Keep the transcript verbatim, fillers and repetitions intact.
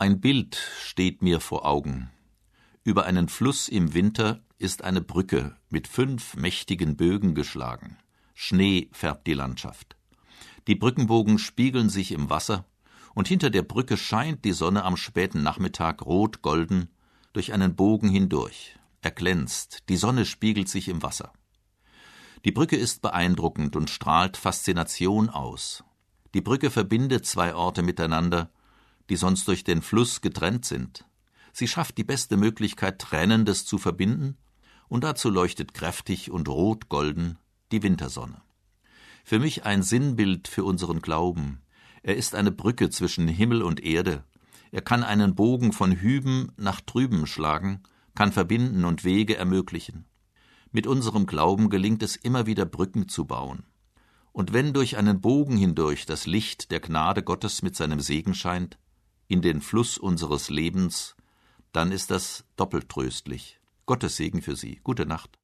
Ein Bild steht mir vor Augen. Über einen Fluss im Winter ist eine Brücke mit fünf mächtigen Bögen geschlagen. Schnee färbt die Landschaft. Die Brückenbogen spiegeln sich im Wasser, und hinter der Brücke scheint die Sonne am späten Nachmittag rot-golden durch einen Bogen hindurch. Er glänzt, die Sonne spiegelt sich im Wasser. Die Brücke ist beeindruckend und strahlt Faszination aus. Die Brücke verbindet zwei Orte miteinander, die sonst durch den Fluss getrennt sind. Sie schafft die beste Möglichkeit, Trennendes zu verbinden, und dazu leuchtet kräftig und rot-golden die Wintersonne. Für mich ein Sinnbild für unseren Glauben. Er ist eine Brücke zwischen Himmel und Erde. Er kann einen Bogen von hüben nach drüben schlagen, kann verbinden und Wege ermöglichen. Mit unserem Glauben gelingt es immer wieder, Brücken zu bauen. Und wenn durch einen Bogen hindurch das Licht der Gnade Gottes mit seinem Segen scheint, in den Fluss unseres Lebens, dann ist das doppelt tröstlich. Gottes Segen für Sie. Gute Nacht.